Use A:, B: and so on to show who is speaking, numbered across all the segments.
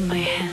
A: my hands.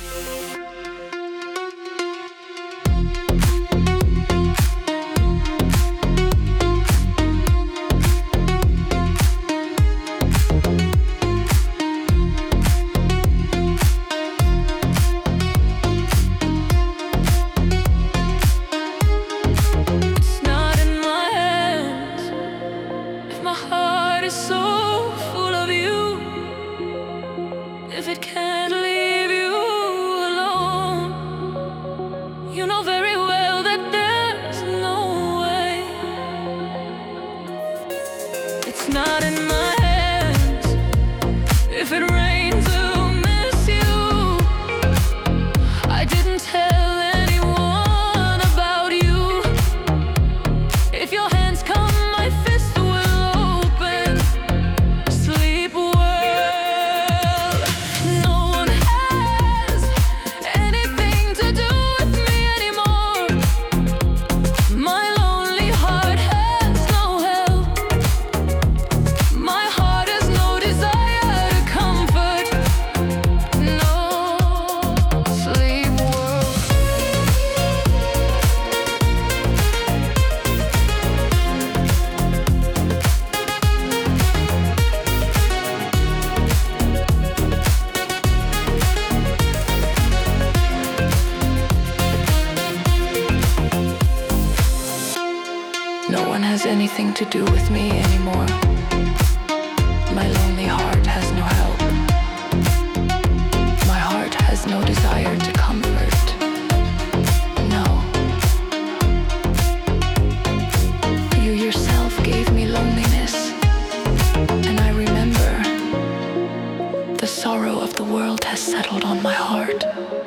B: It's not in my hands if my heart is so full of you, if it can't leave you alone. You know very well that there's no way. It's not in my hands if it rains to miss you. I didn't tell anyone about you. If your hands come, my fist will open. Sleep well. No one has anything to do with me anymore. My lonely heart has no help. My heart has no desire to comfort. No, sleep well. No one has anything to do with me anymore. My lonely heart has no help. My heart has no desire to comfort. No. You yourself gave me loneliness, and I remember the sorrow of the world has settled on my heart.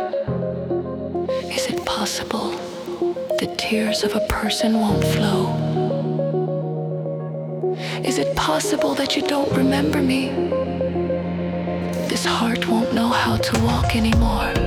B: Is it possible the tears of a person won't flow? Is it possible that you don't remember me? This heart won't know how to walk anymore.